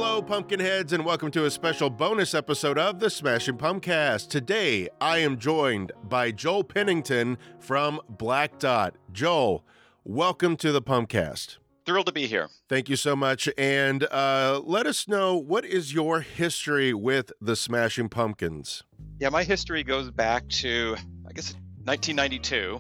Hello, Pumpkinheads, and welcome to a special bonus episode of the Smashing Pumpcast. Today, I am joined by Joel Pennington from Black Dot. Joel, welcome to the Pumpcast. Thrilled to be here. Thank you so much. And let us know, what is your history with the Smashing Pumpkins? Yeah, my history goes back to, 1992.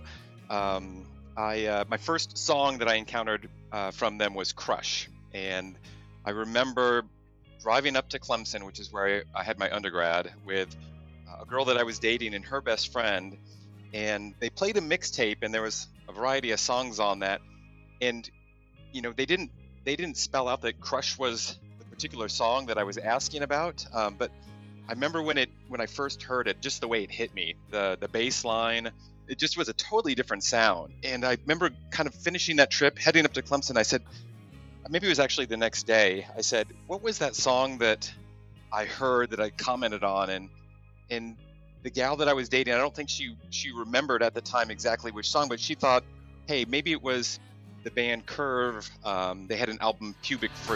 My first song that I encountered from them was Crush. And I remember driving up to Clemson, which is where I had my undergrad, with a girl that I was dating and her best friend. And they played a mixtape, and there was a variety of songs on that. And they didn't spell out that Crush was the particular song that I was asking about, but I remember when I first heard it, just the way it hit me, the bass line, it just was a totally different sound. And I remember kind of finishing that trip, heading up to Clemson. I said, maybe it was actually the next day, I said, what was that song that I heard that I commented on? And the gal that I was dating, I don't think she remembered at the time exactly which song, but she thought, hey, maybe it was the band Curve. They had an album, Pubic Fruit.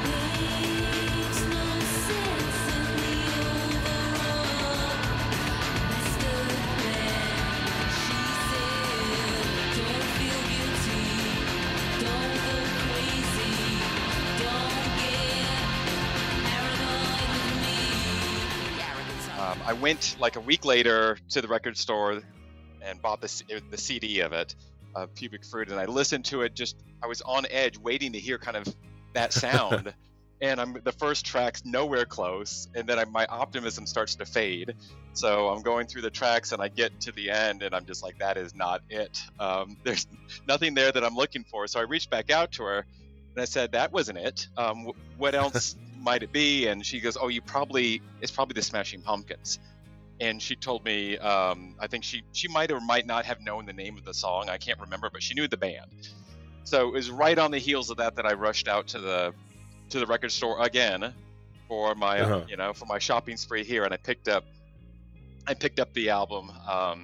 I went like a week later to the record store and bought the CD of it, Pubic Fruit, and I listened to it. I was on edge, waiting to hear kind of that sound. And the first track's nowhere close, and then my optimism starts to fade. So I'm going through the tracks, and I get to the end, and I'm just like, that is not it. There's nothing there that I'm looking for. So I reached back out to her, and I said, that wasn't it. What else might it be? And she goes, it's probably the Smashing Pumpkins. And she told me, I think she might or might not have known the name of the song. I can't remember, but she knew the band. So it was right on the heels of that I rushed out to the record store again for my for my shopping spree here, and I picked up the album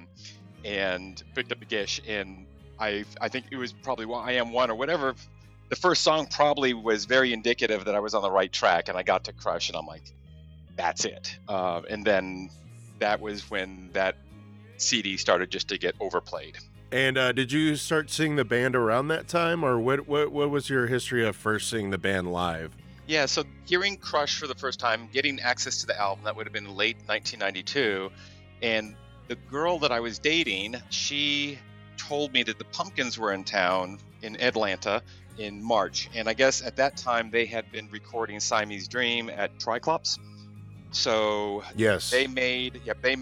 and picked up the Gish, and I think it was probably I Am One or whatever. The first song probably was very indicative that I was on the right track, and I got to Crush, and I'm like, that's it. And then that was when that CD started just to get overplayed. And did you start seeing the band around that time, or what was your history of first seeing the band live? Yeah, so hearing Crush for the first time, getting access to the album, that would have been late 1992, and the girl that I was dating, she told me that the Pumpkins were in town in Atlanta in March, and I guess at that time they had been recording Siamese Dream at Triclops. So yes, they made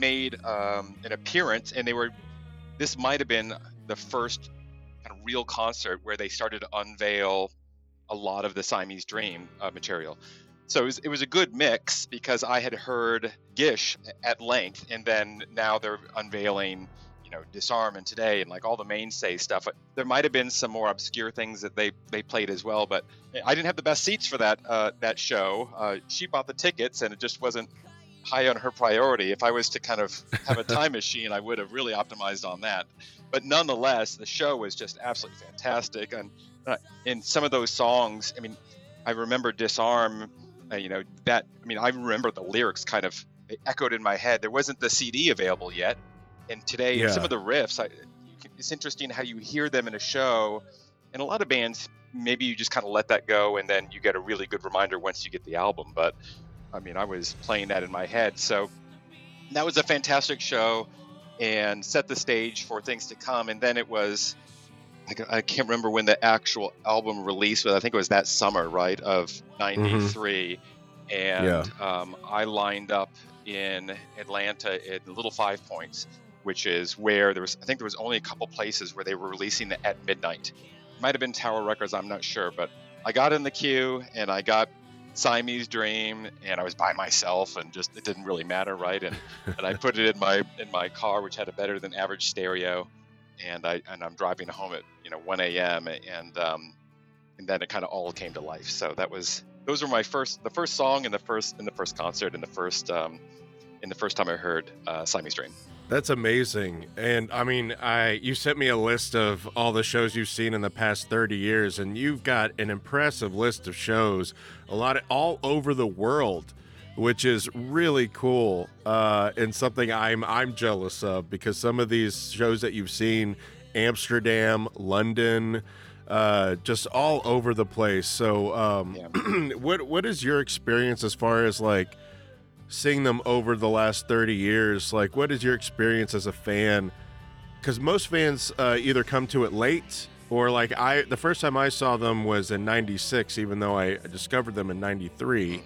an appearance, and this might have been the first kind of real concert where they started to unveil a lot of the Siamese Dream material. So it was a good mix, because I had heard Gish at length, and then now they're unveiling Disarm and Today and like all the mainstay stuff. There might have been some more obscure things that they played as well, but I didn't have the best seats for that show. She bought the tickets, and it just wasn't high on her priority. If I was to kind of have a time machine, I would have really optimized on that. But nonetheless, the show was just absolutely fantastic. And in some of those songs, I remember Disarm, I remember the lyrics kind of echoed in my head. There wasn't the CD available yet. And Today, some of the riffs, it's interesting how you hear them in a show. And a lot of bands, maybe you just kind of let that go, and then you get a really good reminder once you get the album. But I was playing that in my head. So that was a fantastic show and set the stage for things to come. And then it was, I can't remember when the actual album released, but I think it was that summer, right, of 93. And I lined up in Atlanta at Little Five Points, which is where there was only a couple places where they were releasing it at midnight. It might have been Tower Records, I'm not sure, but I got in the queue and I got Siamese Dream, and I was by myself, and just it didn't really matter, right? And I put it in my car, which had a better than average stereo, and I'm driving home at 1 a.m. and then it kind of all came to life. So those were the first song in the first concert and the first in the first time I heard Siamese Dream. That's amazing. And I mean, you sent me a list of all the shows you've seen in the past 30 years, and you've got an impressive list of shows, all over the world, which is really cool, and something I'm jealous of, because some of these shows that you've seen, Amsterdam, London, just all over the place. So, Yeah. what is your experience as far as like seeing them over the last 30 years? Like, what is your experience as a fan? Because most fans either come to it late, or like the first time I saw them was in 96, even though I discovered them in 93.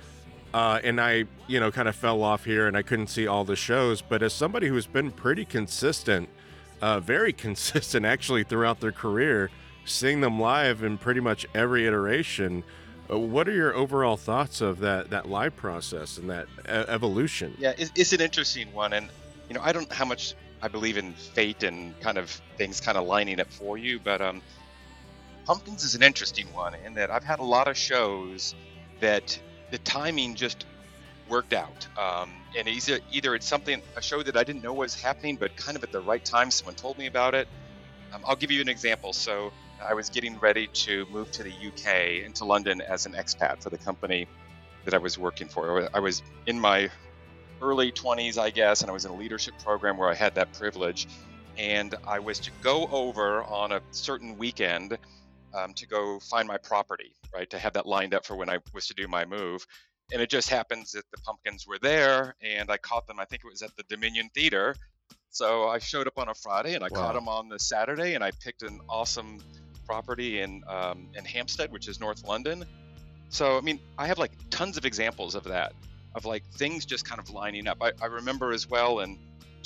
And I, kind of fell off here and I couldn't see all the shows. But as somebody who's been pretty consistent, very consistent actually throughout their career, seeing them live in pretty much every iteration, what are your overall thoughts of that live process and that evolution? Yeah, it's an interesting one. And, I don't know how much I believe in fate and kind of things kind of lining up for you, but Pumpkins is an interesting one in that I've had a lot of shows that the timing just worked out. And either it's a show that I didn't know was happening, but kind of at the right time, someone told me about it. I'll give you an example. So I was getting ready to move to the UK, into London, as an expat for the company that I was working for. I was in my early 20s, I guess, and I was in a leadership program where I had that privilege. And I was to go over on a certain weekend to go find my property, right, to have that lined up for when I was to do my move. And it just happens that the Pumpkins were there, and I caught them, I think it was at the Dominion Theater. So I showed up on a Friday, and I caught them on the Saturday, and I picked an awesome property in Hampstead, which is North London. So, I mean, I have like tons of examples of that, of like things just kind of lining up. I remember as well in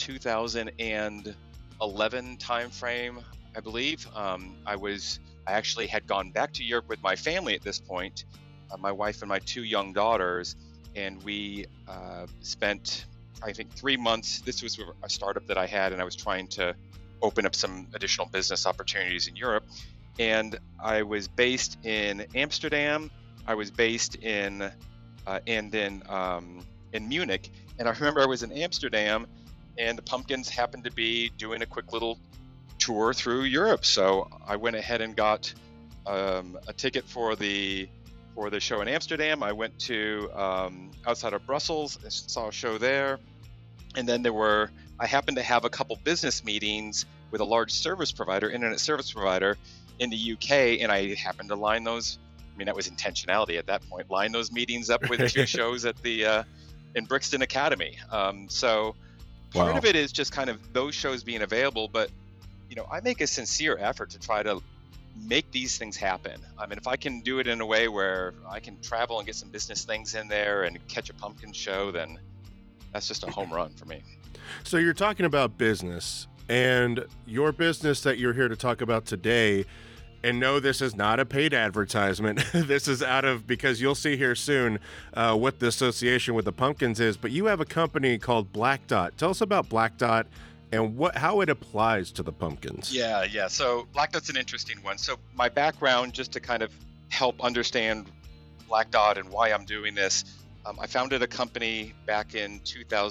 2011 timeframe, I believe, I actually had gone back to Europe with my family at this point, my wife and my 2 young daughters, and we spent, I think, 3 months. This was a startup that I had, and I was trying to open up some additional business opportunities in Europe. And I was based in Amsterdam. I was based in Munich. And I remember I was in Amsterdam, and the Pumpkins happened to be doing a quick little tour through Europe. So I went ahead and got a ticket for the show in Amsterdam. I went to outside of Brussels, saw a show there, and then I happened to have a couple business meetings with a large internet service provider in the UK, and I happened to line those. I mean, that was intentionality at that point. Line those meetings up with 2 shows at the in Brixton Academy. So part of it is just kind of those shows being available, but I make a sincere effort to try to make these things happen. I mean, if I can do it in a way where I can travel and get some business things in there and catch a Pumpkin show, then that's just a home run for me. So you're talking about business, and your business that you're here to talk about today, and no, this is not a paid advertisement. This is because you'll see here soon what the association with the Pumpkins is, but you have a company called Black Dot. Tell us about Black Dot and how it applies to the Pumpkins. Yeah. So Black Dot's an interesting one. So my background, just to kind of help understand Black Dot and why I'm doing this, I founded a company back in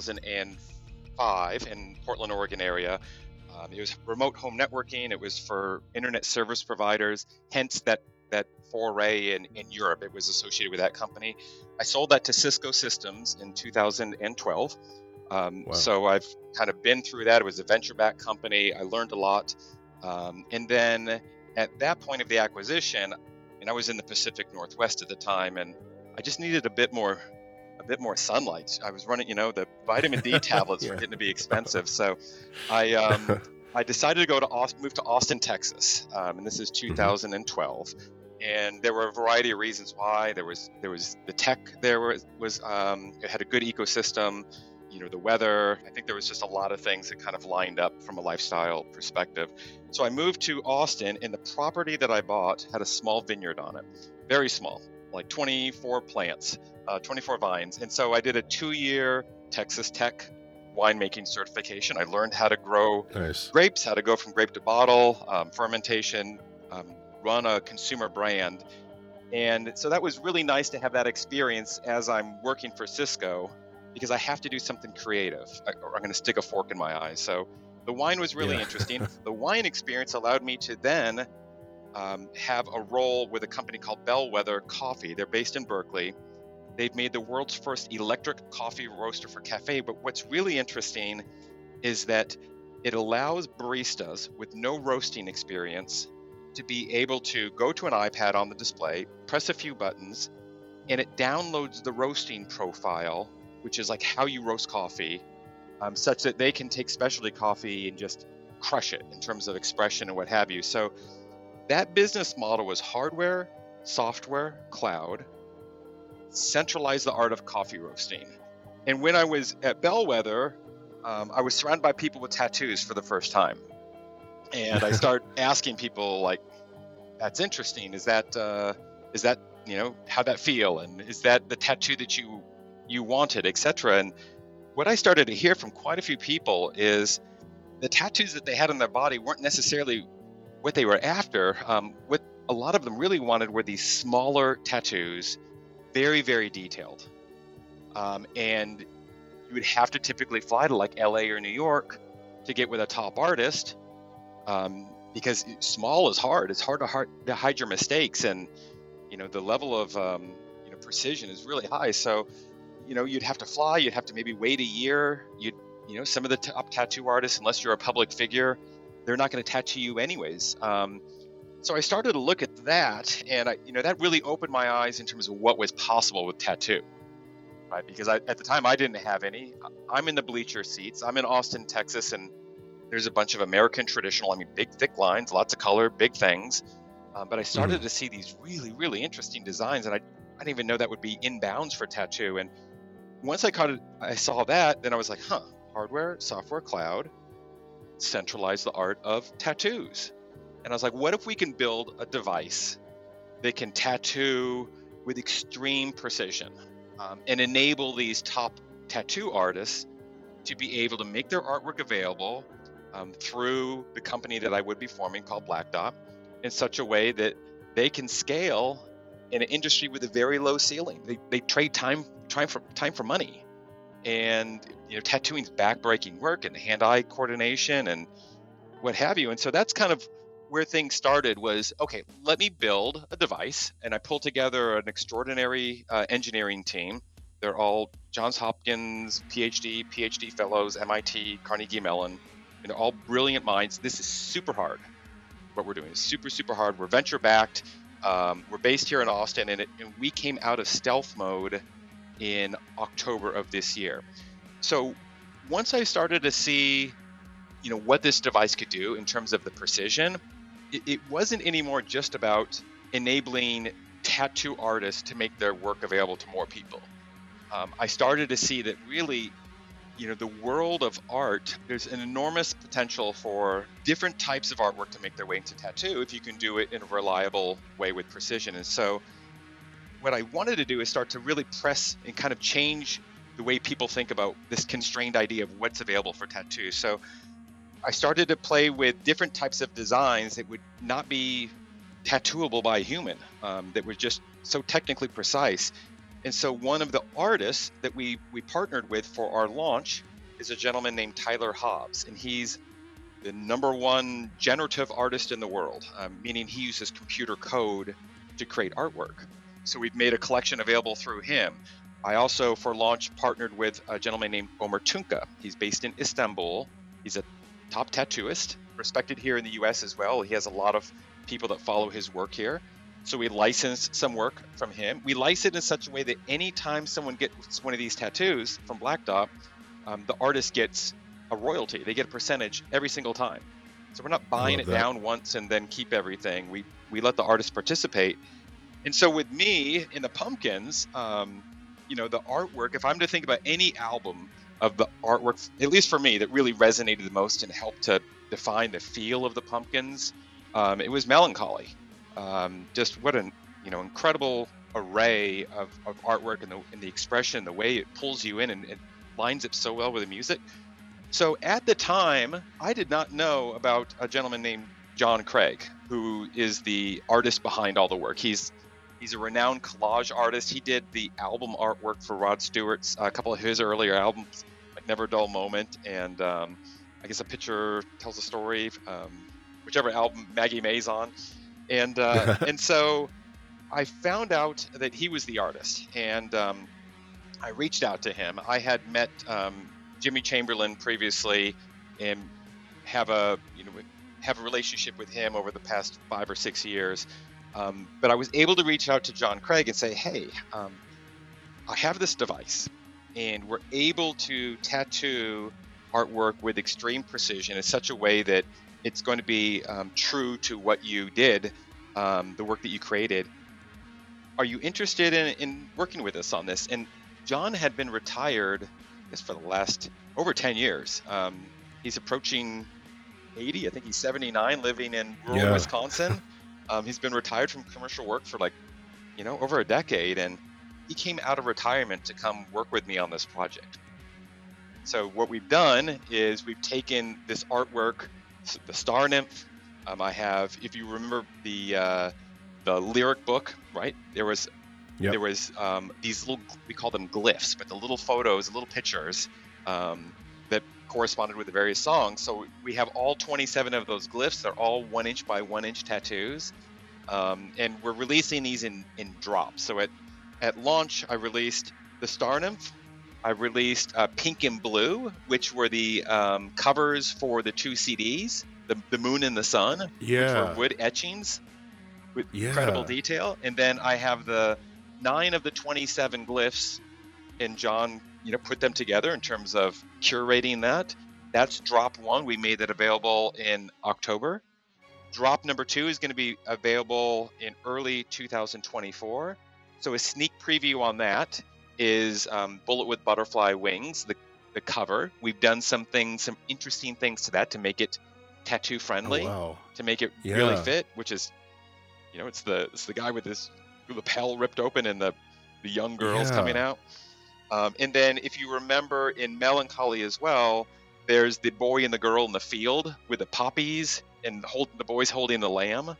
2005 in Portland, Oregon area. It was remote home networking. It was for internet service providers, hence that foray in Europe. It was associated with that company. I sold that to Cisco Systems in 2012. So I've kind of been through that. It was a venture-backed company. I learned a lot. And then at that point of the acquisition, and I was in the Pacific Northwest at the time, and I just needed a bit more sunlight. I was running, the vitamin D tablets were getting to be expensive. So I decided to move to Austin, Texas. And this is 2012. And there were a variety of reasons why. There was the tech there it had a good ecosystem, the weather. I think there was just a lot of things that kind of lined up from a lifestyle perspective. So I moved to Austin, and the property that I bought had a small vineyard on it, very small, like 24 plants, 24 vines. And so I did a 2-year Texas Tech winemaking certification. I learned how to grow grapes, how to go from grape to bottle, fermentation, run a consumer brand. And so that was really nice to have that experience as I'm working for Cisco. because I have to do something creative, or I'm going to stick a fork in my eye. So the wine was really interesting. The wine experience allowed me to then have a role with a company called Bellwether Coffee. They're based in Berkeley. They've made the world's first electric coffee roaster for cafe. But what's really interesting is that it allows baristas with no roasting experience to be able to go to an iPad on the display, press a few buttons, and it downloads the roasting profile, which is like how you roast coffee, such that they can take specialty coffee and just crush it in terms of expression and what have you. So that business model was hardware, software, cloud, centralize the art of coffee roasting. And when I was at Bellwether, I was surrounded by people with tattoos for the first time. And I start asking people like, that's interesting. Is that, how'd that feel? And is that the tattoo that you wanted, et cetera? And what I started to hear from quite a few people is the tattoos that they had on their body weren't necessarily what they were after. What a lot of them really wanted were these smaller tattoos, very, very detailed. And you would have to typically fly to like LA or New York to get with a top artist, because small is hard. It's hard to hide your mistakes, and the level of precision is really high. So you'd have to fly. You'd have to maybe wait a year. Some of the top tattoo artists, unless you're a public figure, they're not going to tattoo you anyways. So I started to look at that, and that really opened my eyes in terms of what was possible with tattoo. Right, because at the time I didn't have any. I'm in the bleacher seats. I'm in Austin, Texas, and there's a bunch of American traditional, big, thick lines, lots of color, big things. But I started to see these really, really interesting designs, and I didn't even know that would be inbounds for tattoo. And once I saw that, then I was like, hardware, software, cloud, centralize the art of tattoos. And I was like, what if we can build a device that can tattoo with extreme precision? And enable these top tattoo artists to be able to make their artwork available through the company that I would be forming called Black Dot, in such a way that they can scale in an industry with a very low ceiling. They trade time for money, and tattooing's backbreaking work and hand-eye coordination and what have you. And so that's kind of where things started. Was, okay, let me build a device. And I pulled together an extraordinary engineering team. They're all Johns Hopkins PhD fellows, MIT, Carnegie Mellon, and they're all brilliant minds. This is super hard. What we're doing is super, super hard. We're venture backed. We're based here in Austin, and we came out of stealth mode in October of this year. So once I started to see what this device could do in terms of the precision, it wasn't anymore just about enabling tattoo artists to make their work available to more people. I started to see that really, the world of art, there's an enormous potential for different types of artwork to make their way into tattoo if you can do it in a reliable way with precision. And so what I wanted to do is start to really press and kind of change the way people think about this constrained idea of what's available for tattoo. So I started to play with different types of designs that would not be tattooable by a human, that were just so technically precise. And so one of the artists that we partnered with for our launch is a gentleman named Tyler Hobbs, and he's the #1 generative artist in the world, meaning he uses computer code to create artwork. So we've made a collection available through him. I also, for launch, partnered with a gentleman named Omer Tunca. He's based in Istanbul. He's a top tattooist, respected here in the US as well. He has a lot of people that follow his work here. So we licensed some work from him. We license it in such a way that anytime someone gets one of these tattoos from Black Dot, the artist gets a royalty. They get a percentage every single time. So we're not buying it down once and then keep everything. We let the artist participate. And so with me in the Pumpkins, the artwork, if I'm to think about any album of the artwork, at least for me, that really resonated the most and helped to define the feel of the Pumpkins, it was Melancholy. Just what an incredible array of artwork and the expression, the way it pulls you in and it lines up so well with the music. So at the time, I did not know about a gentleman named John Craig, who is the artist behind all the work. He's He's a renowned collage artist. He did the album artwork for Rod Stewart's, a couple of his earlier albums, like Never a Dull Moment, and I guess A Picture Tells a Story, whichever album Maggie May's on. And so I found out that he was the artist, and I reached out to him. I had met Jimmy Chamberlin previously, and have a relationship with him over the past 5 or 6 years. But I was able to reach out to John Craig and say, hey, I have this device, and we're able to tattoo artwork with extreme precision in such a way that it's going to be true to what you did, the work that you created. Are you interested in working with us on this? And John had been retired, I guess, for the last over 10 years. He's approaching 80. I think he's 79, living in rural Wisconsin. He's been retired from commercial work for over a decade, and he came out of retirement to come work with me on this project. So what we've done is we've taken this artwork, the Star Nymph. I have, if you remember the lyric book, right? There was these little, we call them glyphs, but the little photos, little pictures that corresponded with the various songs. So we have all 27 of those glyphs. They're all 1 inch by 1 inch tattoos. And we're releasing these in drops. So at launch, I released the Star Nymph. I released Pink and Blue, which were the covers for the 2 CDs, the Moon and the Sun, which were wood etchings with incredible detail. And then I have the 9 of the 27 glyphs, and John, put them together in terms of curating that. That's drop 1. We made that available in October. Drop number 2 is going to be available in early 2024. So a sneak preview on that is Bullet with Butterfly Wings, the cover. We've done some interesting things to that to make it tattoo friendly, to make it really fit, which is, it's the guy with his lapel ripped open and the young girls coming out. And then if you remember in Melancholy as well, there's the boy and the girl in the field with the poppies and the boy's holding the lamb.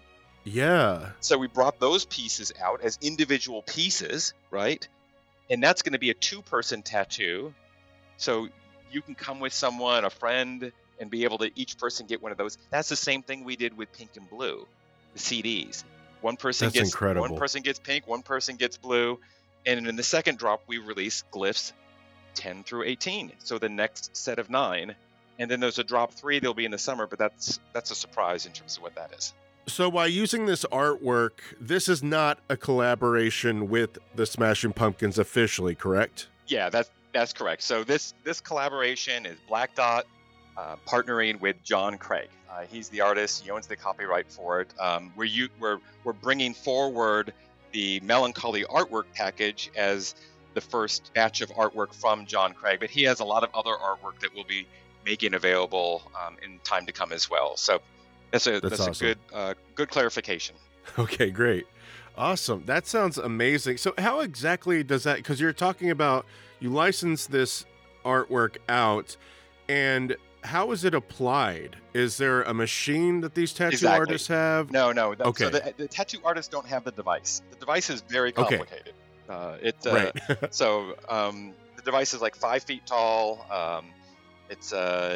Yeah. So we brought those pieces out as individual pieces, right? And that's going to be a 2-person tattoo. So you can come with someone, a friend, and be able to each person get one of those. That's the same thing we did with Pink and Blue, the CDs. One person gets pink, one person gets blue. And in the second drop, we release glyphs 10 through 18. So the next set of 9. And then there's a drop 3 that'll be in the summer, but that's a surprise in terms of what that is. So while using this artwork, this is not a collaboration with the Smashing Pumpkins officially, correct? Yeah, that's correct. So this collaboration is Black Dot partnering with John Craig. He's the artist. He owns the copyright for it. We're bringing forward the Melancholy artwork package as the first batch of artwork from John Craig, but he has a lot of other artwork that we'll be making available in time to come as well. So that's awesome. A good clarification. Okay, great. Awesome. That sounds amazing. So how exactly does that, because you're talking about you license this artwork out, and how is it applied? Is there a machine that these tattoo artists have? No. Okay. So the tattoo artists don't have the device. The device is very complicated. Right. So the device is like 5 feet tall. It's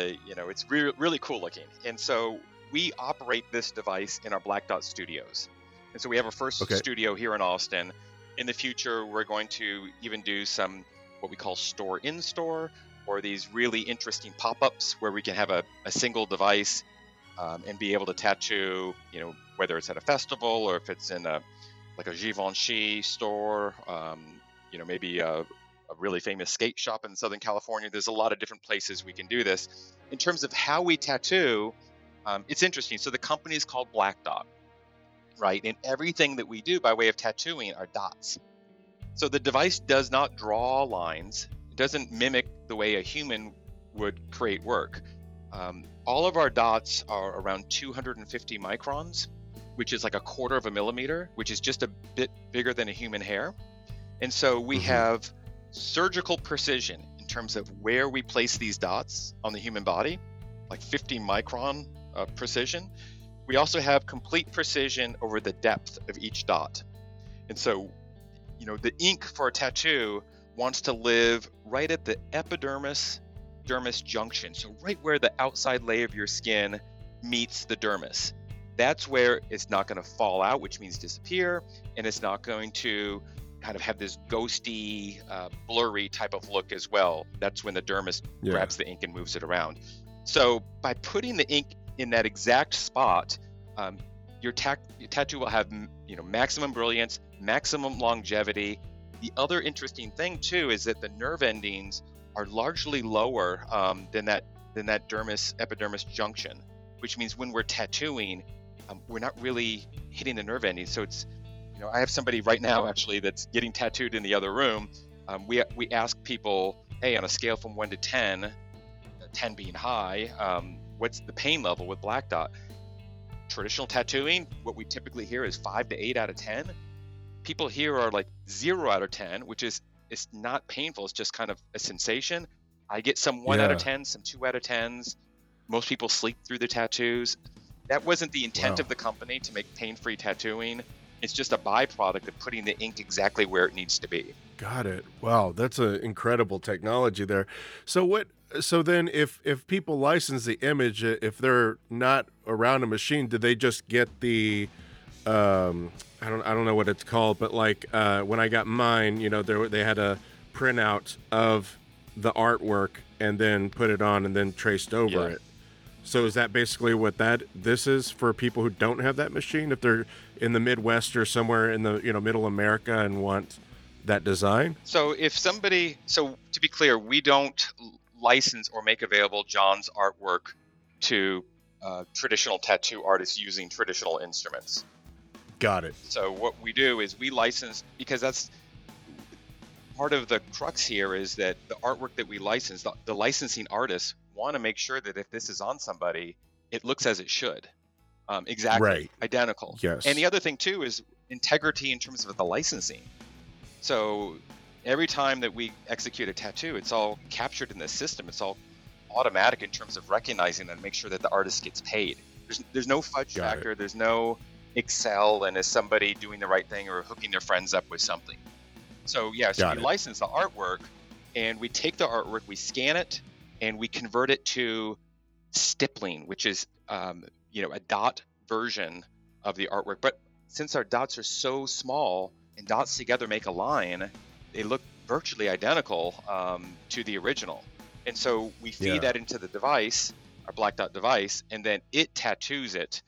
really cool looking. And so we operate this device in our Black Dot studios. And so we have our first studio here in Austin. In the future, we're going to even do some what we call store-in-store, or these really interesting pop-ups where we can have a single device and be able to tattoo, whether it's at a festival or if it's in a Givenchy store, maybe a really famous skate shop in Southern California. There's a lot of different places we can do this. In terms of how we tattoo, it's interesting. So the company is called Black Dot, right? And everything that we do by way of tattooing are dots. So the device does not draw lines. It doesn't mimic the way a human would create work. All of our dots are around 250 microns, which is like 1/4 of a millimeter, which is just a bit bigger than a human hair. And so we have surgical precision in terms of where we place these dots on the human body, like 50 micron precision. We also have complete precision over the depth of each dot. And so, the ink for a tattoo wants to live right at the epidermis dermis junction. So right where the outside layer of your skin meets the dermis. That's where it's not going to fall out, which means disappear, and it's not going to kind of have this ghosty, blurry type of look as well. That's when the dermis grabs the ink and moves it around. So by putting the ink in that exact spot, your tattoo will have maximum brilliance, maximum longevity. The other interesting thing too is that the nerve endings are largely lower than that epidermis junction, which means when we're tattooing, we're not really hitting the nerve endings. So it's, I have somebody right now actually that's getting tattooed in the other room. We ask people, hey, on a scale from 1 to 10, 10 being high, what's the pain level with Black Dot? Traditional tattooing, what we typically hear is 5 to 8 out of 10. People here are like 0 out of 10, which is it's not painful. It's just kind of a sensation. I get some 1 out of 10, some 2 out of 10s. Most people sleep through the tattoos. That wasn't the intent of the company to make pain-free tattooing. It's just a byproduct of putting the ink exactly where it needs to be. Got it. Wow, that's an incredible technology there. So then if people license the image, if they're not around a machine, do they just get the I don't know what it's called, but like when I got mine, they had a printout of the artwork and then put it on and then traced over it. So is that basically what this is for people who don't have that machine? If they're in the Midwest or somewhere in the middle America and want that design? So to be clear, we don't license or make available John's artwork to traditional tattoo artists using traditional instruments. Got it. So what we do is we license, because that's part of the crux here, is that the artwork that we license, the licensing artists want to make sure that if this is on somebody, it looks as it should. Exactly. Identical. Yes. And the other thing too is integrity in terms of the licensing. So every time that we execute a tattoo, it's all captured in the system. It's all automatic in terms of recognizing and make sure that the artist gets paid. There's no fudge factor. There's no Excel and is somebody doing the right thing or hooking their friends up with something. So we license the artwork, and we take the artwork, we scan it, and we convert it to stippling, which is a dot version of the artwork. But since our dots are so small and dots together make a line, they look virtually identical to the original. And so we feed that into the device, our Black Dot device, and then it tattoos it,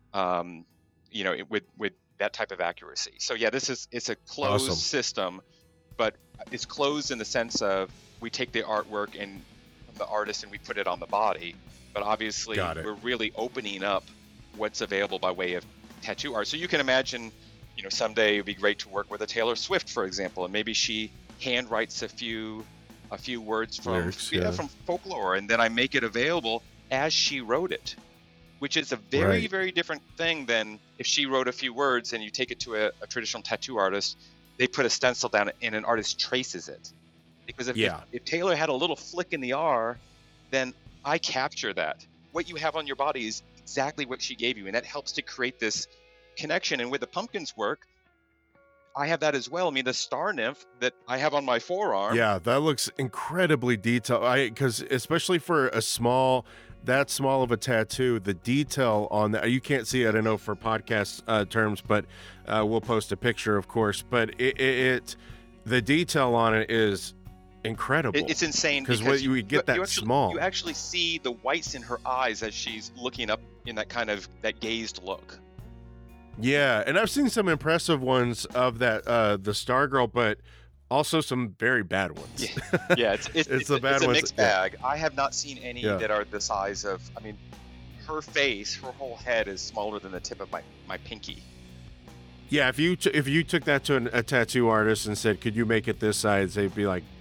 with that type of accuracy. So it's a closed system, but it's closed in the sense of we take the artwork and from the artist and we put it on the body. But obviously we're really opening up what's available by way of tattoo art. So you can imagine, someday it'd be great to work with a Taylor Swift, for example, and maybe she handwrites a few words from lyrics, from folklore, and then I make it available as she wrote it, which is a very, very different thing than if she wrote a few words and you take it to a traditional tattoo artist, they put a stencil down and an artist traces it. Because if Taylor had a little flick in the R, then I capture that. What you have on your body is exactly what she gave you, and that helps to create this connection. And with the pumpkins work, I have that as well. I mean, the star nymph that I have on my forearm. Yeah, that looks incredibly detailed. Because especially for that small of a tattoo, the detail on that, you can't see it, I know, for podcast terms, but we'll post a picture, of course. But the detail on it is incredible. It's insane because you get that small. You actually see the whites in her eyes as she's looking up in that kind of that gazed look. Yeah, and I've seen some impressive ones of that, the Stargirl, but also some very bad ones. Yeah, it's a mixed bag. Yeah. I have not seen any that are the size of, her face, her whole head is smaller than the tip of my pinky. Yeah, if you took that to a tattoo artist and said, could you make it this size, they'd be like,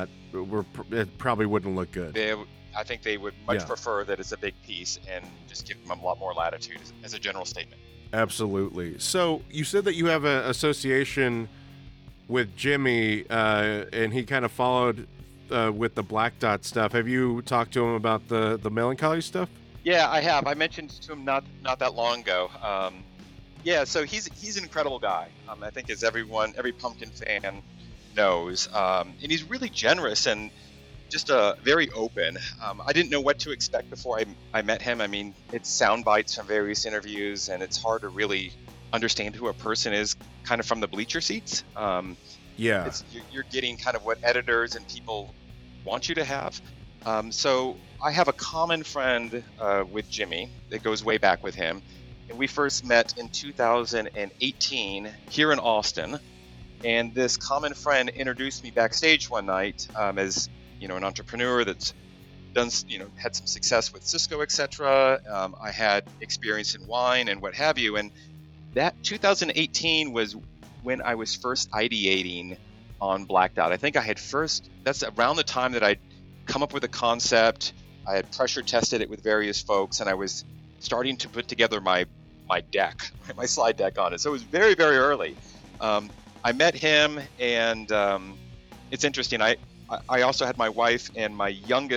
it probably wouldn't look good. I think they would much prefer that it's a big piece and just give them a lot more latitude as a general statement. Absolutely. So you said that you have an association with Jimmy, and he kind of followed with the Black Dot stuff. Have you talked to him about the melancholy stuff? Yeah, I have. I mentioned to him not that long ago. Yeah, so he's an incredible guy. I think as every Pumpkin fan knows, and he's really generous and just very open. I didn't know what to expect before I met him. I mean, it's sound bites from various interviews, and it's hard to really understand who a person is kind of from the bleacher seats. Yeah. You're getting kind of what editors and people want you to have. So I have a common friend with Jimmy that goes way back with him. And we first met in 2018 here in Austin. And this common friend introduced me backstage one night as an entrepreneur that's done, had some success with Cisco, etc. I had experience in wine and what have you. And that 2018 was when I was first ideating on Black Dot. I think that's around the time that I'd come up with a concept. I had pressure tested it with various folks, and I was starting to put together my deck, my slide deck on it. So it was very, very early. I met him, and it's interesting. I also had my wife and my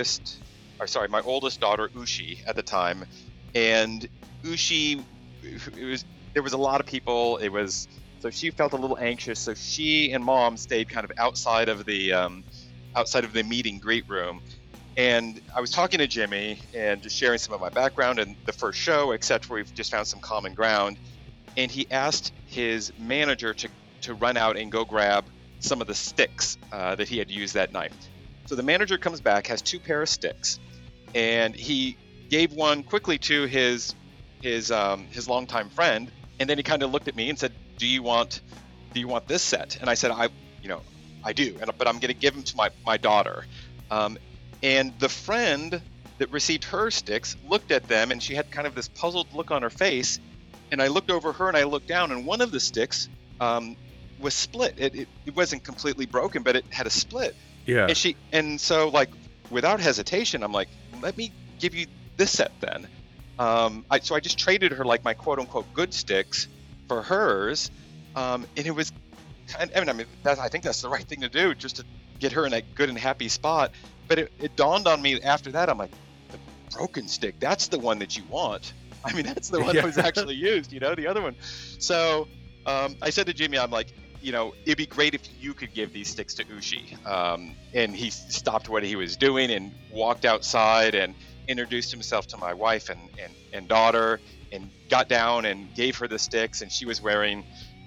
oldest daughter, Ushi, at the time. And Ushi, there was a lot of people. So she felt a little anxious. So she and Mom stayed kind of outside of the meet and greet room. And I was talking to Jimmy and just sharing some of my background and the first show, etc. We've just found some common ground. And he asked his manager to run out and go grab some of the sticks that he had used that night. So the manager comes back, has 2 pair of sticks, and he gave one quickly to his longtime friend, and then he kind of looked at me and said, "Do you want this set?" And I said, I do, but I'm going to give them to my daughter. And the friend that received her sticks looked at them, and she had kind of this puzzled look on her face. And I looked over her and I looked down, and one of the sticks was split. It wasn't completely broken, but it had a split. Yeah. And so like without hesitation, I'm like, let me give you this set then. So I just traded her like my quote unquote good sticks for hers. And it was I think that's the right thing to do, just to get her in a good and happy spot. But it dawned on me after that, I'm like, the broken stick, that's the one that you want. I mean, that's the one that was actually used, the other one. So I said to Jimmy, I'm like, it'd be great if you could give these sticks to Ushi. And he stopped what he was doing and walked outside and introduced himself to my wife and daughter, and got down and gave her the sticks. And she was wearing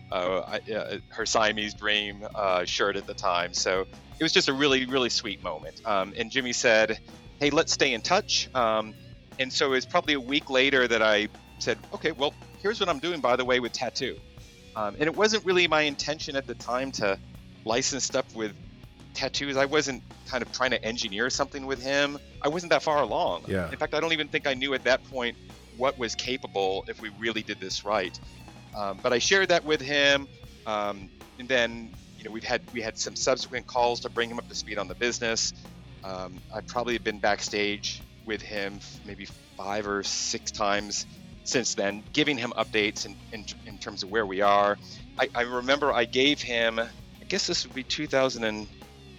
her Siamese Dream shirt at the time. So it was just a really, really sweet moment. And Jimmy said, "Hey, let's stay in touch." And so it was probably a week later that I said, "Okay, well, here's what I'm doing, by the way, with Tattoo." And it wasn't really my intention at the time to license stuff with Tattoos. I wasn't kind of trying to engineer something with him. I wasn't that far along. Yeah. In fact, I don't even think I knew at that point what was capable if we really did this right. But I shared that with him, and then we had some subsequent calls to bring him up to speed on the business. I've probably been backstage with him maybe 5 or 6 times since then, giving him updates in terms of where we are. I remember I gave him, I guess this would be 2021,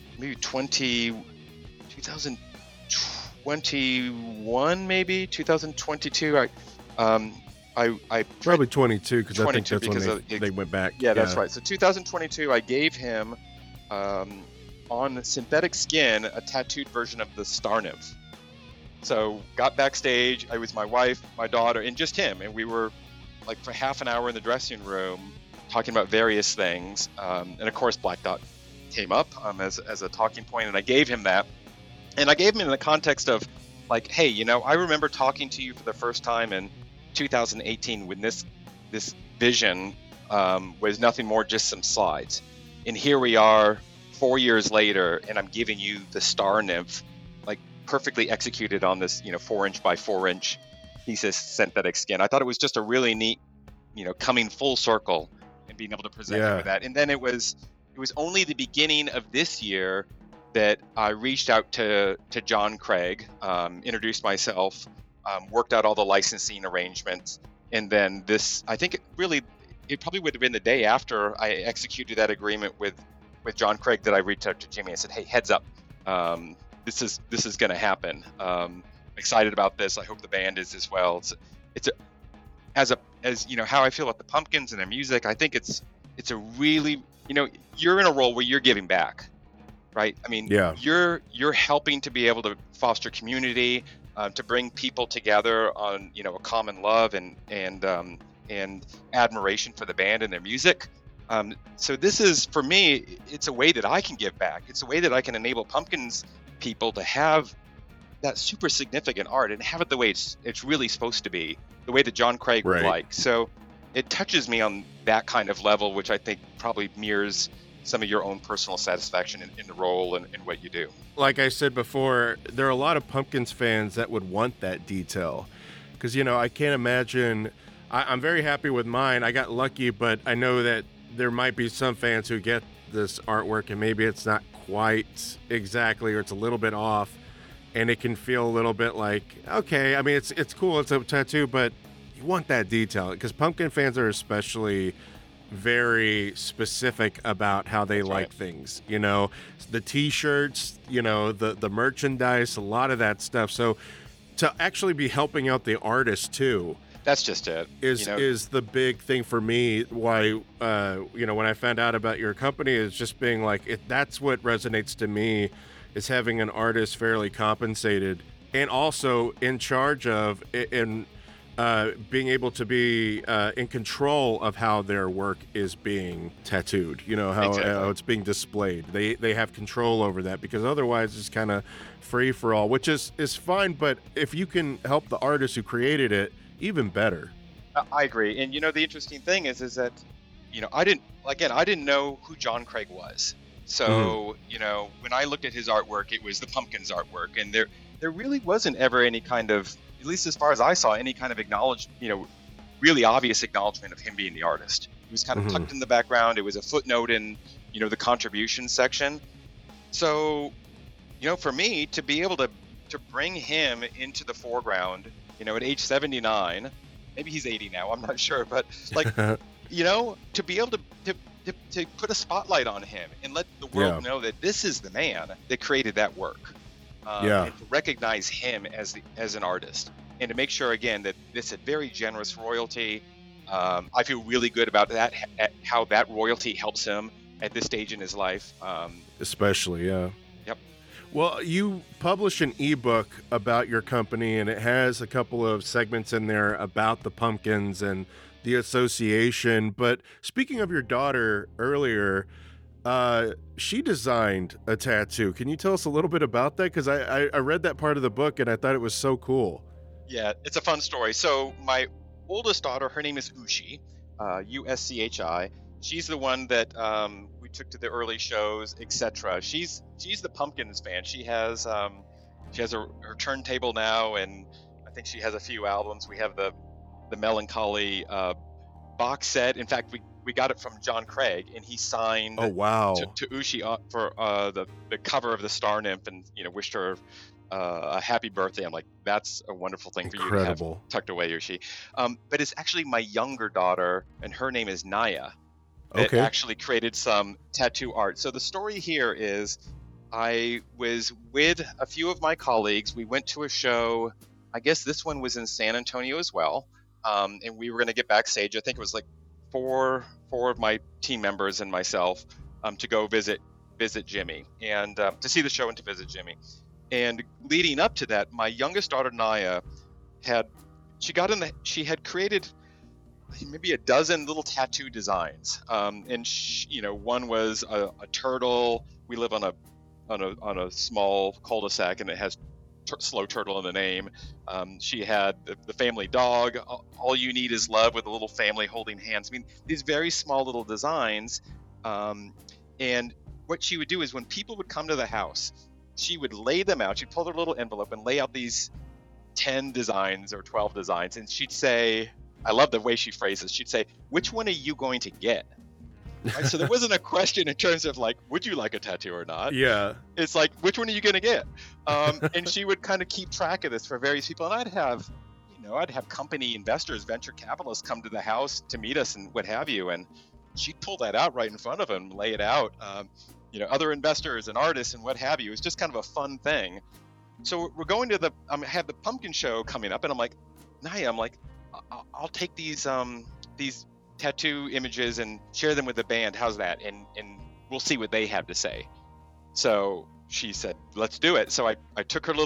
maybe 2022. I probably 22, because I think that's because when they went back. Yeah, that's right. So 2022, I gave him on synthetic skin a tattooed version of the Star Nymph. So got backstage. I was my wife, my daughter, and just him, and we were like for half an hour in the dressing room talking about various things. And of course, Black Dot came up as a talking point, and I gave him that. And I gave him in the context of like, hey, I remember talking to you for the first time in 2018 when this vision was nothing more just some slides, and here we are 4 years later, and I'm giving you the Star Nymph, like perfectly executed on this 4-inch by 4-inch piece of synthetic skin. I thought it was just a really neat coming full circle and being able to present it with that. And then it was only the beginning of this year that I reached out to John Craig, introduced myself, worked out all the licensing arrangements, and then I think it probably would have been the day after I executed that agreement with John Craig that I reached out to Jimmy and said, "Hey, heads up, this is going to happen. I'm excited about this. I hope the band is as well." As as how I feel about the Pumpkins and their music, I think it's a really, you're in a role where you're giving back, right? I mean, Yeah. you're helping to be able to foster community, to bring people together on a common love and admiration for the band and their music. So this is, for me, it's a way that I can give back. It's a way that I can enable Pumpkins people to have that super significant art and have it the way it's really supposed to be, the way that John Craig would Right. like. So it touches me on that kind of level, which I think probably mirrors some of your own personal satisfaction in the role and what you do. Like I said before, there are a lot of Pumpkins fans that would want that detail. Because, I can't imagine. I'm very happy with mine. I got lucky, but I know that there might be some fans who get this artwork and maybe it's not quite exactly, or it's a little bit off. And it can feel a little bit like, okay, I mean, it's cool, it's a tattoo, but you want that detail. Because Pumpkin fans are especially very specific about how they That's like right. things, the t-shirts, the merchandise, a lot of that stuff. So to actually be helping out the artist too That's just it. is the big thing for me. Why when I found out about your company, is just being like, that's what resonates to me, is having an artist fairly compensated and also in charge of being able to be in control of how their work is being tattooed, how Exactly. it's being displayed. They have control over that, because otherwise it's kind of free for all, which is fine. But if you can help the artist who created it, even better. I agree. And the interesting thing is that I didn't know who John Craig was. So when I looked at his artwork, it was the Pumpkins artwork, and there really wasn't ever any kind of, at least as far as I saw, any kind of really obvious acknowledgement of him being the artist. He was kind of tucked in the background. It was a footnote in the contribution section. So for me to be able to bring him into the foreground, at age 79, maybe he's 80 now, I'm not sure, but like, to be able to put a spotlight on him and let the world know that this is the man that created that work. And to recognize him as an artist, and to make sure again that it's a very generous royalty. I feel really good about that, how that royalty helps him at this stage in his life. Especially, yeah. Yep. Well, you published an ebook about your company, and it has a couple of segments in there about the Pumpkins and the association. But speaking of your daughter earlier, she designed a tattoo. Can you tell us a little bit about that? Because I read that part of the book and I thought it was so cool. Yeah, it's a fun story. So my oldest daughter, her name is Ushi, Ushi. She's the one that we took to the early shows, etc. She's the Pumpkins fan. She has her turntable now, and I think she has a few albums. We have the Melancholy box set. In fact, we got it from John Craig, and he signed Oh, wow. to Ushi for the cover of the Star Nymph, and wished her a happy birthday. I'm like, that's a wonderful thing Incredible. for you to have tucked away, Ushi. But it's actually my younger daughter, and her name is Naya, that actually created some tattoo art. So the story here is, I was with a few of my colleagues. We went to a show. I guess this one was in San Antonio as well. And we were going to get backstage. I think it was like four of my team members and myself to go visit Jimmy, and to see the show and to visit Jimmy. And leading up to that, my youngest daughter Naya she had created maybe a dozen little tattoo designs. And one was a turtle. We live on a small cul-de-sac, and it has Slow Turtle in the name. She had the family dog, All You Need Is Love, with a little family holding hands. I mean, these very small little designs. And what she would do is, when people would come to the house, she would lay them out. She'd pull their little envelope and lay out these 10 designs or 12 designs. And she'd say, I love the way she phrases, she'd say, which one are you going to get? Right? So there wasn't a question in terms of like, would you like a tattoo or not? Yeah. It's like, which one are you going to get? And she would kind of keep track of this for various people. And I'd have company investors, venture capitalists come to the house to meet us and what have you. And she'd pull that out right in front of them, lay it out. Other investors and artists and what have you. It's just kind of a fun thing. So we're going to I have the pumpkin show coming up, and I'm like, Naya, I'll take these tattoo images and share them with the band. How's that? And we'll see what they have to say. So she said, let's do it. So I took her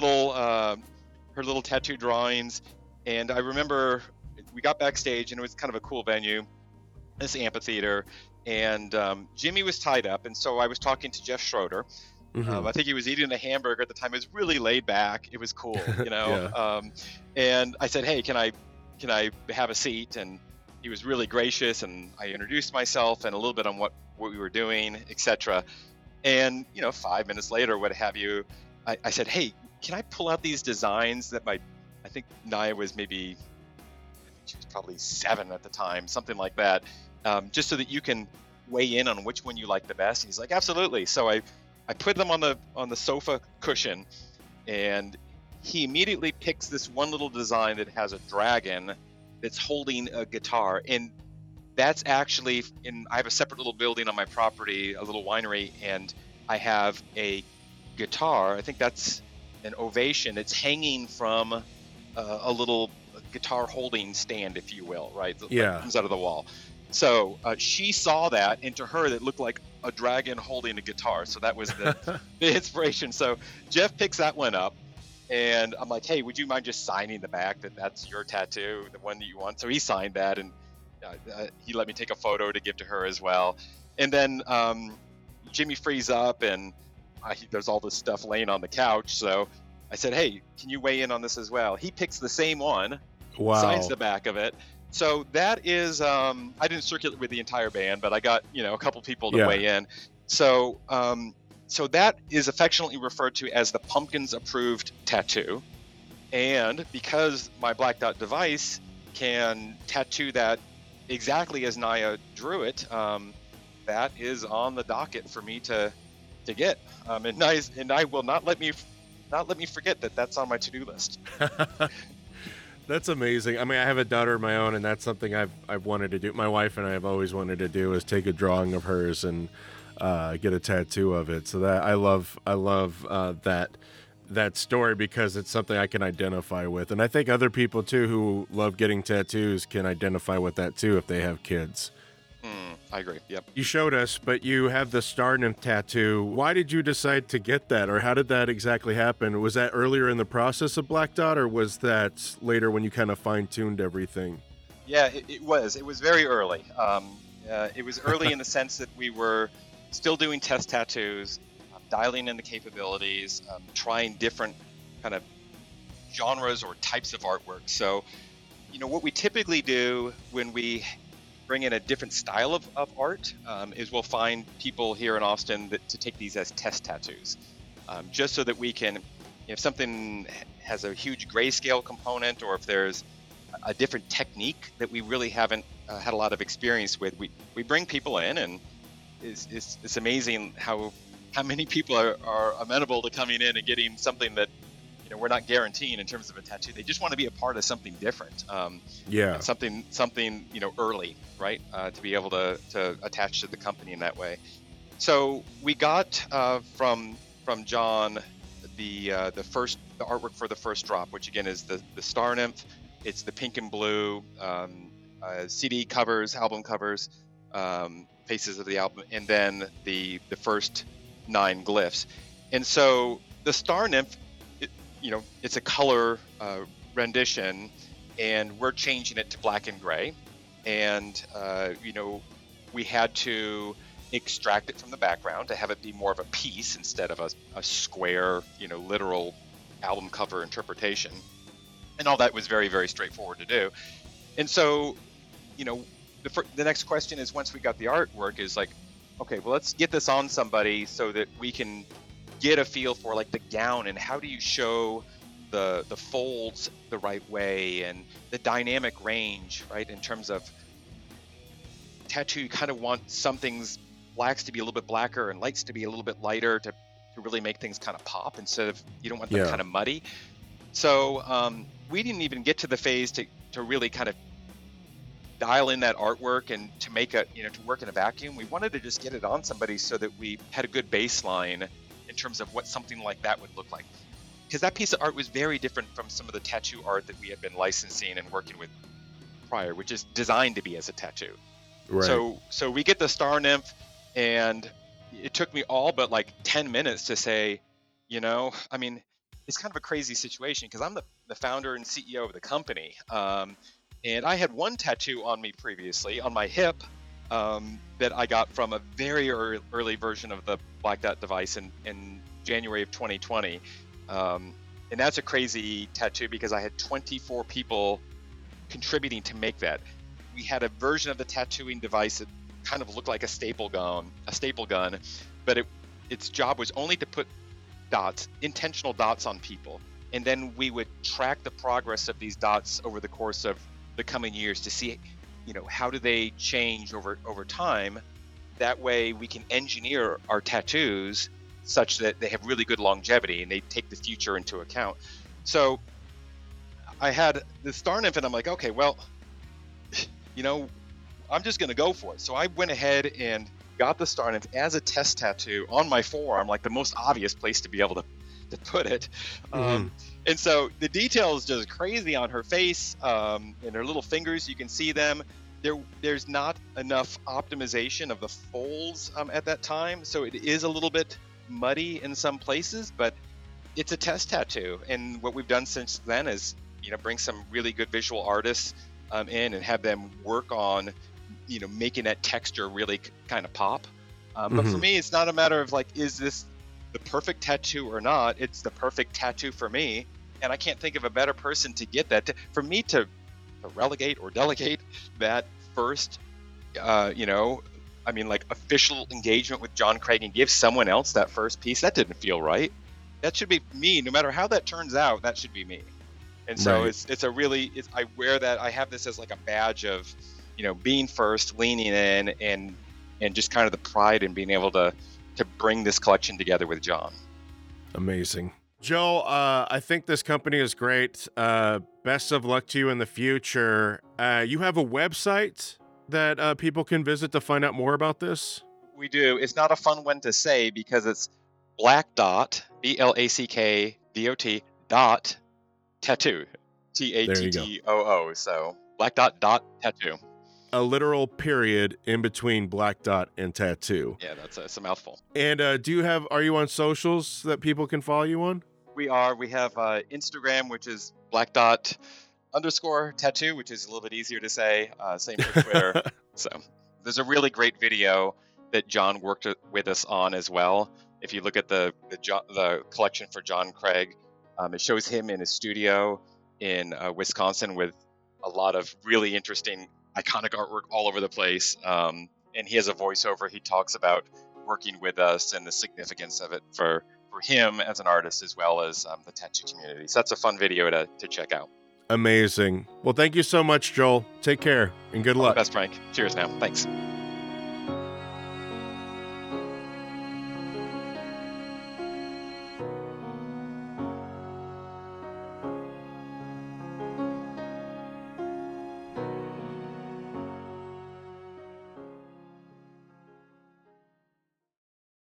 little tattoo drawings, and I remember we got backstage, and it was kind of a cool venue, this amphitheater, and Jimmy was tied up, and so I was talking to Jeff Schroeder. I think he was eating a hamburger at the time. It was really laid back. It was cool, Yeah. And I said, hey, can I have a seat? And he was really gracious, and I introduced myself and a little bit on what we were doing, etc. And 5 minutes later, what have you, I said, hey, can I pull out these designs that I think Naya was maybe, she was probably 7 at the time, something like that, just so that you can weigh in on which one you like the best. And he's like, absolutely. So I put them on the sofa cushion, and he immediately picks this one little design that has a dragon that's holding a guitar. And that's actually I have a separate little building on my property, a little winery, and I have a guitar. I think that's an Ovation. It's hanging from a little guitar holding stand, if you will, right? Yeah. That comes out of the wall. So she saw that, and to her, that looked like a dragon holding a guitar. So that was the inspiration. So Jeff picks that one up, and I'm like, hey, would you mind just signing the back that that's your tattoo, the one that you want? So he signed that, and he let me take a photo to give to her as well. And then Jimmy frees up, and there's all this stuff laying on the couch. So I said, hey, can you weigh in on this as well? He picks the same one, signs the back of it. So that is, I didn't circulate with the entire band, but I got, a couple people to weigh in. So, so that is affectionately referred to as the Pumpkins approved tattoo. And because my Black Dot device can tattoo that exactly as Naya drew it, that is on the docket for me to get. And I will not let me forget that that's on my to-do list. That's amazing. I mean, I have a daughter of my own, and that's something I've wanted to do. My wife and I have always wanted to do is take a drawing of hers and get a tattoo of it. So that I love that story because it's something I can identify with, and I think other people too who love getting tattoos can identify with that too if they have kids. I agree. Yep. You showed us, but you have the Star Nymph tattoo. Why did you decide to get that, or how did that exactly happen? Was that earlier in the process of Black Dot, or was that later when you kind of fine-tuned everything? Yeah, it was. It was very early. It was early in the sense that we were still doing test tattoos, dialing in the capabilities, trying different kind of genres or types of artwork. So, what we typically do when we bring in a different style of art is we'll find people here in Austin to take these as test tattoos, just so that we can, if something has a huge grayscale component, or if there's a different technique that we really haven't had a lot of experience with, we bring people in, and it's amazing how many people are amenable to coming in and getting something that we're not guaranteeing in terms of a tattoo. They just want to be a part of something different. Something early, right? To be able to attach to the company in that way. So we got from John the artwork for the first drop, which again is the Star Nymph. It's the pink and blue CD covers, album covers, faces of the album, and then the first 9 glyphs. And so the Star Nymph, it's a color rendition, and we're changing it to black and gray. And, we had to extract it from the background to have it be more of a piece instead of a square, literal album cover interpretation. And all that was very, very straightforward to do. And so, the next question is, once we got the artwork, is like, okay, well, let's get this on somebody so that we can get a feel for like the gown, and how do you show the folds the right way, and the dynamic range, right? In terms of tattoo, you kind of want some things, blacks to be a little bit blacker and lights to be a little bit lighter to really make things kind of pop, instead of, you don't want them kind of muddy. So we didn't even get to the phase to really kind of dial in that artwork and to make to work in a vacuum. We wanted to just get it on somebody so that we had a good baseline in terms of what something like that would look like. Because that piece of art was very different from some of the tattoo art that we had been licensing and working with prior, which is designed to be as a tattoo. Right. So we get the star nymph, and it took me all but like 10 minutes to say, I mean, it's kind of a crazy situation because I'm the founder and CEO of the company. And I had one tattoo on me previously on my hip that I got from a very early version of the Black Dot device in January of 2020. And that's a crazy tattoo because I had 24 people contributing to make that. We had a version of the tattooing device that kind of looked like a staple gun, but its job was only to put intentional dots on people. And then we would track the progress of these dots over the course of the coming years to see, how do they change over time. That way we can engineer our tattoos such that they have really good longevity and they take the future into account. So I had the star nymph and I'm like, okay, well, I'm just going to go for it. So I went ahead and got the star nymph as a test tattoo on my forearm, like the most obvious place to be able to put it. And so the detail is just crazy on her face and her little fingers. You can see them. There's not enough optimization of the folds at that time. So it is a little bit muddy in some places, but it's a test tattoo. And what we've done since then is, bring some really good visual artists in and have them work on, making that texture really kind of pop. But for me, it's not a matter of like, is this the perfect tattoo or not? It's the perfect tattoo for me. And I can't think of a better person to get that. For me to relegate or delegate that first, official engagement with John Craig and give someone else that first piece, that didn't feel right. That should be me. No matter how that turns out, that should be me. And so right. I wear that. I have this as like a badge of, being first, leaning in, and just kind of the pride in being able to bring this collection together with John. Amazing. Joel, I think this company is great. Best of luck to you in the future. You have a website that people can visit to find out more about this? We do. It's not a fun one to say because it's Black Dot, BLACKDOT, dot tattoo, TATTOO. So Black Dot tattoo. A literal period in between Black Dot and tattoo. Yeah, that's a mouthful. And are you on socials that people can follow you on? We are. We have Instagram, which is Black Dot _tattoo, which is a little bit easier to say. Same for Twitter. So there's a really great video that John worked with us on as well. If you look at the collection for John Craig, it shows him in his studio in Wisconsin with a lot of really interesting, iconic artwork all over the place. And he has a voiceover. He talks about working with us and the significance of it for him as an artist, as well as the tattoo community. So that's a fun video to check out. Amazing. Well, thank you so much, Joel. Take care and good luck. All the best, Frank. Cheers now. Thanks.